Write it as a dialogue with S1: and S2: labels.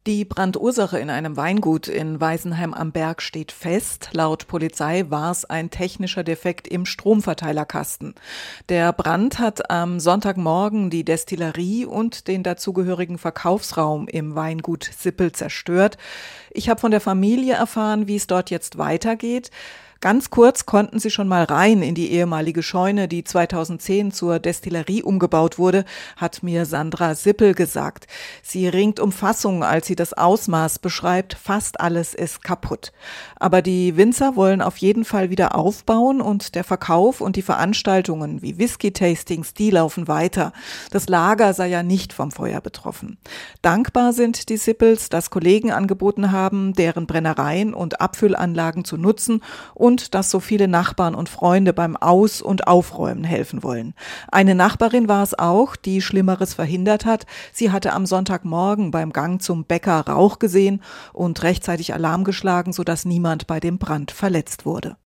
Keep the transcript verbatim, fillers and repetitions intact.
S1: Die Brandursache in einem Weingut in Weisenheim am Berg steht fest. Laut Polizei war es ein technischer Defekt im Stromverteilerkasten. Der Brand hat am Sonntagmorgen die Destillerie und den dazugehörigen Verkaufsraum im Weingut Sippel zerstört. Ich habe von der Familie erfahren, wie es dort jetzt weitergeht. Ganz kurz konnten sie schon mal rein in die ehemalige Scheune, die zweitausendzehn zur Destillerie umgebaut wurde, hat mir Sandra Sippel gesagt. Sie ringt um Fassung, als sie das Ausmaß beschreibt. Fast alles ist kaputt. Aber die Winzer wollen auf jeden Fall wieder aufbauen und der Verkauf und die Veranstaltungen wie Whisky-Tastings, die laufen weiter. Das Lager sei ja nicht vom Feuer betroffen. Dankbar sind die Sippels, dass Kollegen angeboten haben, deren Brennereien und Abfüllanlagen zu nutzen und Und dass so viele Nachbarn und Freunde beim Aus- und Aufräumen helfen wollen. Eine Nachbarin war es auch, die Schlimmeres verhindert hat. Sie hatte am Sonntagmorgen beim Gang zum Bäcker Rauch gesehen und rechtzeitig Alarm geschlagen, sodass niemand bei dem Brand verletzt wurde.